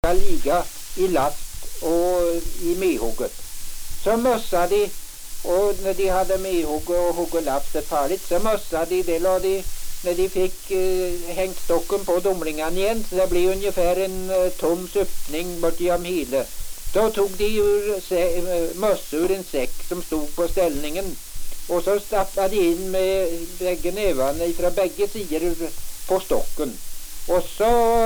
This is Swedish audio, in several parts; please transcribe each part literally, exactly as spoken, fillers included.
ska ligga i last och i medhugget. Så mössade de, och när de hade medhugg och hugg lastet färdigt så mössade de, det la de när de fick eh, hängt stocken på domlingan igen, så det blev ungefär en eh, toms öppning bort genom hela. Då tog de ur äh, möss ur en säck som stod på ställningen och så stappade de in med bägge nävarna ifrån bägge sidor på stocken. Och så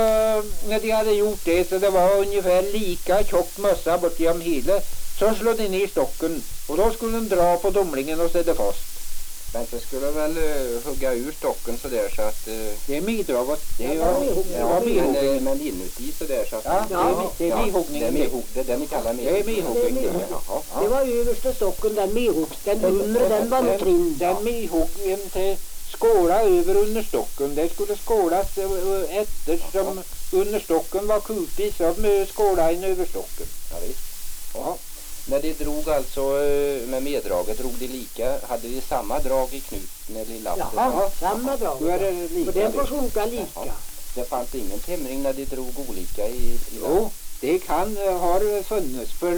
när de hade gjort det så det var ungefär lika tjock mössa bort genom hela, så slog de ner stocken och då skulle de dra på domlingen och sätta fast. Men så skulle de väl uh, hugga ur stocken så där så att... Uh, det är meddraget. Det ja, var ja, men, men inuti så där så att... Ja, ja, det är medhuggningen. Det är medhugg, det är det ni kallar medhuggning. Det är medhuggning. Ja. Det var översta stocken, den medhuggs. Den undre, den var en trinn. Den medhuggningen till skåla över understocken. Det skulle skålas eftersom understocken var kupig så med skåla in över stocken. Ja, visst. Ja. När de drog alltså med meddraget, drog de lika, hade de samma drag i knuten eller i lappen? Ja, samma drag. Då är det lika. Och den får sjunka lika. Jaha. Det fanns ingen tämring när de drog olika i, i Jo, det kan ha funnits, för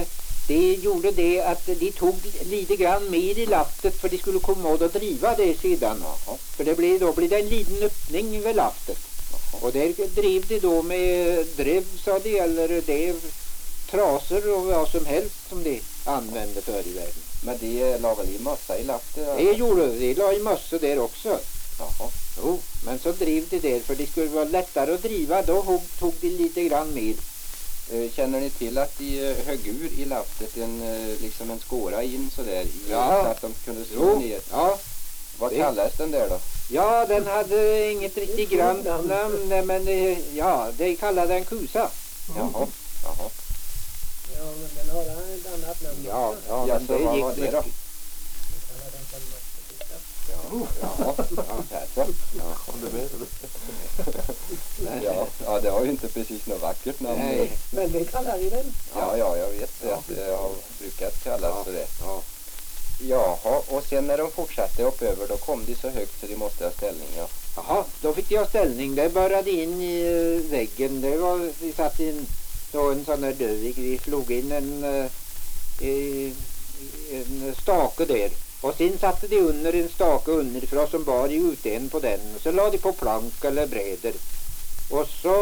det gjorde det att de tog lite grann med i laftet för de skulle komma åt att driva det sedan. Jaha. För det blev, då blir det en liten öppning vid laftet. Jaha. Och där drev de då med drev, sa de, eller det traser och vad som helst som de använde förr i världen. Men de la väl i mössa i laftet? Det gjorde de, de la i mössa där också. Jaha. Jo, men så drev de där för det skulle vara lättare att driva, då hugg, tog de lite grann med. Känner ni till att de högg ur i laftet en, liksom en skåra in sådär i, ja. Så att de kunde slå ner? Ja. Vad det. kallades den där då? Ja, den hade inget riktigt grant namn, men ja, det kallade den kusa. Jaha, jaha. Ja, men den har ett annat namn. Ja, ja, ja men det vad gick var det mycket. då? Ja, ja, ja, ja, ja, det var ju inte precis något vackert namn. Nej. Men det kallar vi den. Ja, ja, jag vet det, att det har brukat kallas ja. för det. Ja. Jaha, och sen när de fortsatte upp över då kom de så högt så de måste ha ställning, ja. Jaha, då fick jag ställning. Det började in i väggen. Det var, vi satt in då en sån här dövig. Vi slog in en, en, en stake där. Och sen satte de under en stake underifrån som bar i uten på den. Och så la de på plank eller bräder. Och så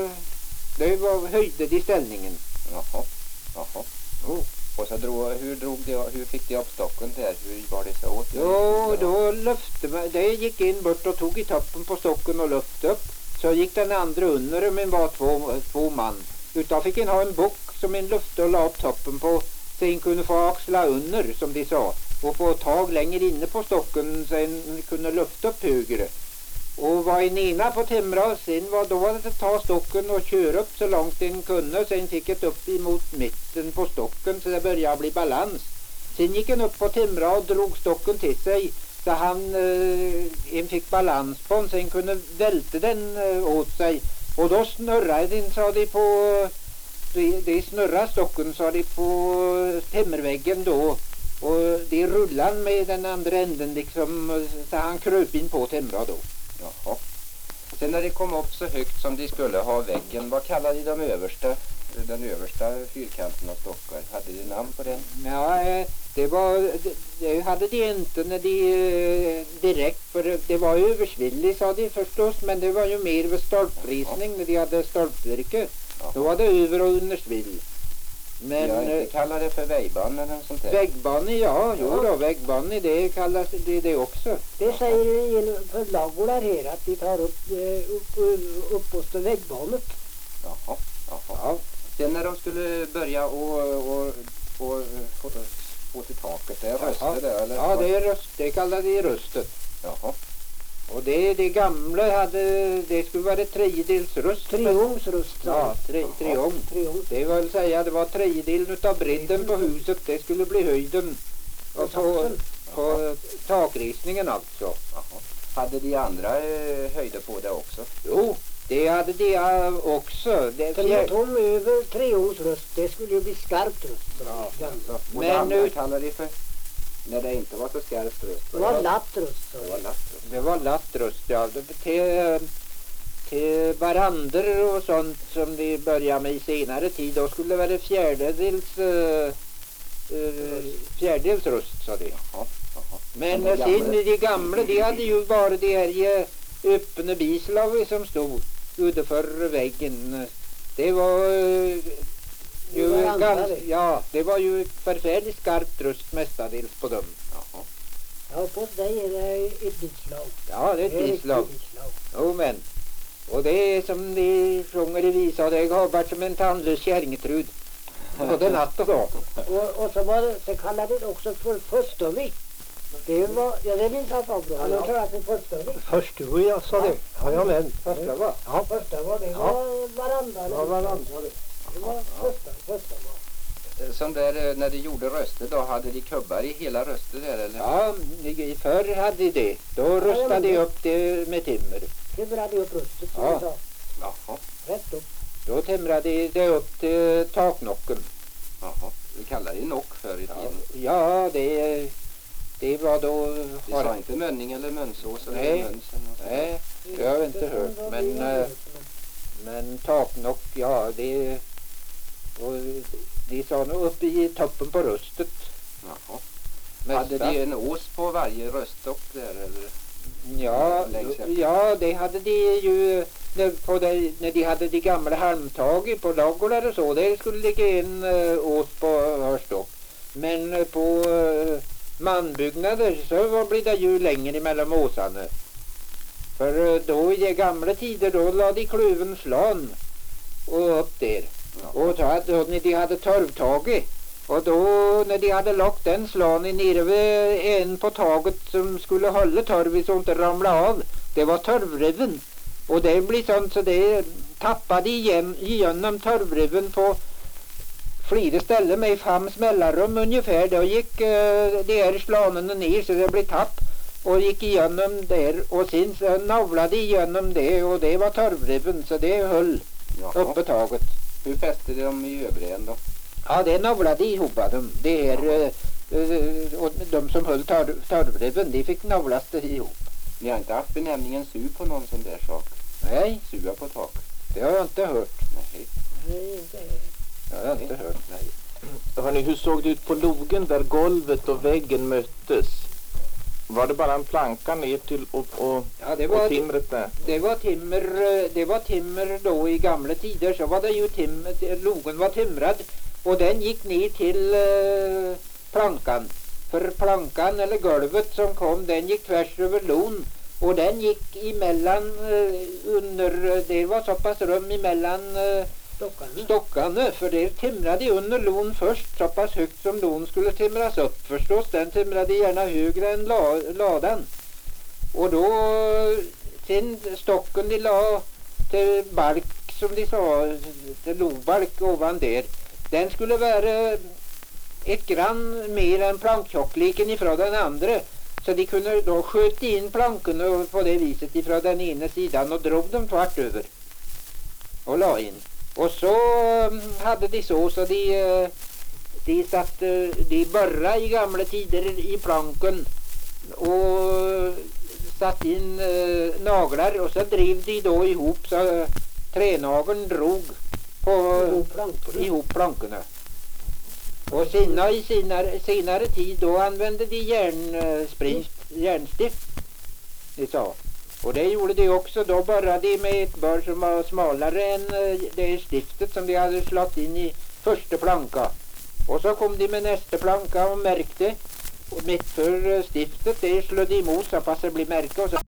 det var, höjde de ställningen. Jaha, jaha. Oh. Och så drog, hur, drog de, hur fick de upp stocken där? Hur var det så åt? Jo, då lyfte man, det gick in bort och tog i toppen på stocken och lyfte upp. Så gick den andra under, men var två, två man. Utan fick en ha en bock som en lyfte och la upp toppen på. Så en kunde få axla under, som de sa. Och få tag längre inne på stocken så en kunde lyfta upp högre. Och var en ena på timra, sen var då var det att ta stocken och köra upp så långt den kunde. Sen fick ett upp emot mitten på stocken så det började bli balans. Sen gick en upp på timra och drog stocken till sig så han eh, en fick balans på den. Sen kunde välta den eh, åt sig. Och då snurrade den, sa de på... Det, det snurrade stocken, sa de på timmerväggen då. Och det rullade med den andra änden liksom, så han kröp in på timra då. Jaha. Sen när det kom upp så högt som de skulle ha väggen, vad kallade de de översta, den översta fyrkanten av stockar? Hade de namn på den? Ja, det var, det, det hade de inte när de direkt, för det var översvillig sa de förstås, men det var ju mer vid stolprisning när de hade stolpvirke. Då var det över och undersvill. Men jag inte kallar det för vägbanan eller sånt där. Vägbanan, ja, jo ja. då, vägbanan, det kallas det, det också. Det säger en för lagårdar här att de tar upp, upp, upp på vägbanet. Jaha, jaha. Ja. Sen när de skulle börja och, och, och, och få, få till taket, det är röster där eller? Ja, det är röst, det kallar de röstet. Jaha. Och det, det gamla hade, det skulle vara tredjedels röst. Treångsröst. Ja, tre, treång. Treång. Det vill säga, det var tredjedelen utav bredden på huset, det skulle bli höjden. Och på, på takrisningen alltså. Jaha. Hade de andra eh, höjder på det också? Jo, det hade de också. Det För när de över treångsröst, det skulle ju bli skarpt röst. Ja, alltså. Och men det andra nu kallar de för när det inte var så skarpt röst. Det var latt röst. Det var latt röst. Det var latt röst, ja. Det, te, till barander och sånt som de började med i senare tid. Då skulle det vara fjärdedels, uh, uh, fjärdedels röst, sa de. Jaha, jaha. Men de sen gamla- de gamla, de hade ju bara de här öppna bislag som stod utanför väggen. Det var uh, ju Varandra, gans, det. ja, det var ju förfärligt skarpt röst mestadels på dem. Jaha. Ja, på dig är det ett bislag. Ja, det är ett riktigt bislag. bislag. Jo, men. Och det är som de sjunger i visa, det har varit som en tandlös kärringtrud. Både natt och dag. Och, och så var det, så kallade det också för förstumig. Det var, ja det minns jag farbror. Han har talat om förstumig. Först du jag sa det. Ja, jag men. Första var. Ja, första var det. Ja. var varandra. Ja, varandra. Det var första, första var. Sån där, eh, när de gjorde röster då, hade de kubbar i hela röster där eller? Ja, i- förr hade de det. Då ja, rustade men de det- upp det med timmer. Det brade upp röstet som Ja. jag sa. Jaha, Rätt upp. Då timrade de det upp till taknocken. jaha. Vi kallar det nock förr i Ja, tiden. ja det, det var då... Vi sa inte mönning eller mönsås eller Nej. mönsen. Och så. Nej, det har jag inte hört. Men, eh, men taknock, ja det... Och de sa nog upp i toppen på röstet. Jaha. Mesta. Hade de en ås på varje röststock där eller? Ja, Längst upp. ja, det hade de ju när, på det, när de hade de gamla halmtagen på ladugårdar och så. Det skulle ligga en uh, ås på var stock. Men uh, på uh, manbyggnader så var blir det ju längre mellan åsarna. För uh, då i de gamla tider då lade de kluven slan och upp där. Ja. Och så hade, då, när de hade torvtaget och då när de hade lagt den slanen nere vid en på taget som skulle hålla torv så inte ramla av. Det var torvriven. Och det blir sånt så det tappade igen, igenom torvriven på flera ställen med fem mellanrum ungefär. Då gick uh, de här slanen ner så det blev tapp och gick igenom där och sen så navlade igenom det och det var torvriven så det höll Jaha. uppe taget. Hur fäste de dem i öbrän då? Ja, det navlade ihop dem. Det är, eh, eh, och de som höll torv, torvriven, de fick navlas det ihop. Ni har inte haft benämningen su på någon sån där sak? Nej, Sua på tak? det har jag inte hört. Nej. Nej, inte. Det har jag inte hört, nej. Hörrni, hur såg det ut på logen där golvet och väggen möttes? Var det bara en planka ner till och, och, Ja, det och var, timret där? det var timmer, eh, det var timmer då i gamla tider så var det ju timmer, logen var timrad och den gick ner till eh, plankan. För plankan eller golvet som kom, den gick tvärs över lon och den gick emellan eh, under, det var så pass rum emellan eh, Stockarna. stockarna för det timrade under lon först så pass högt som lon skulle timras upp förstås. Den timrade gärna högre än la, ladan. Och då sen stocken de la till bark som de sa, till lobalk ovan där. Den skulle vara ett grann mer än planktjockleken ifrån den andra. Så de kunde då sköta in plankorna på det viset ifrån den ena sidan och drog dem tvärt över. Och la in. Och så um, hade de så så de, uh, de satt uh, de borra i gamla tider i planken och satt in uh, naglar och så drev de då ihop så uh, tränageln drog på Ihop plankorna. ihop plankorna. Och sina, i senare, senare tid då använde de järnsprint, järnstift. De sa. Och det gjorde de också. Då började de med ett bör som var smalare än eh, det stiftet som de hade slått in i första planka. Och så kom de med nästa planka och märkte. Och mitt för eh, stiftet det slog de emot så pass det blev märke och så